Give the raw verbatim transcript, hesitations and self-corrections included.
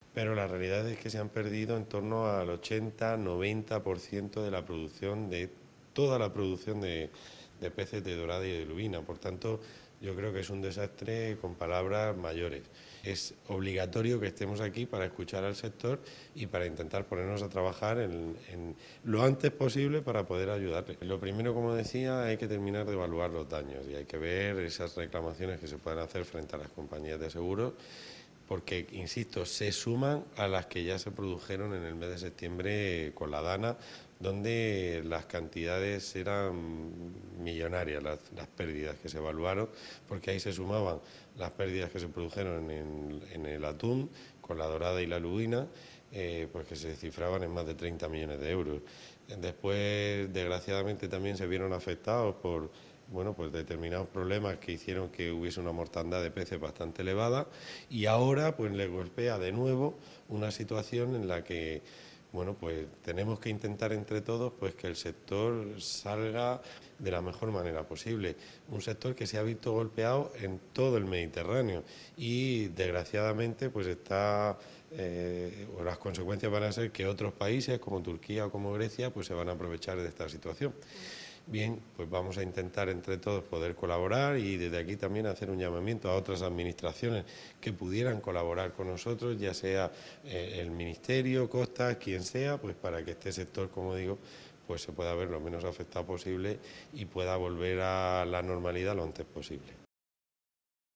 pero la realidad es que se han perdido en torno al ochenta noventa por ciento de la producción, de toda la producción de, de peces de dorada y de lubina. Por tanto, yo creo que es un desastre con palabras mayores. Es obligatorio que estemos aquí para escuchar al sector y para intentar ponernos a trabajar en, en lo antes posible para poder ayudarle. Lo primero, como decía, hay que terminar de evaluar los daños y hay que ver esas reclamaciones que se pueden hacer frente a las compañías de seguros, porque, insisto, se suman a las que ya se produjeron en el mes de septiembre con la Dana, donde las cantidades eran millonarias, las, las pérdidas que se evaluaron, porque ahí se sumaban las pérdidas que se produjeron en, en el atún, con la dorada y la lubina, eh, pues que se cifraban en más de treinta millones de euros. Después, desgraciadamente, también se vieron afectados por bueno, pues determinados problemas que hicieron que hubiese una mortandad de peces bastante elevada, y ahora pues le golpea de nuevo una situación en la que bueno, pues tenemos que intentar entre todos pues que el sector salga de la mejor manera posible. Un sector que se ha visto golpeado en todo el Mediterráneo y desgraciadamente pues está eh, o las consecuencias van a ser que otros países como Turquía o como Grecia pues se van a aprovechar de esta situación. Bien, pues vamos a intentar entre todos poder colaborar y desde aquí también hacer un llamamiento a otras administraciones que pudieran colaborar con nosotros, ya sea eh, el Ministerio, Costas, quien sea, pues para que este sector, como digo, pues se pueda ver lo menos afectado posible y pueda volver a la normalidad lo antes posible.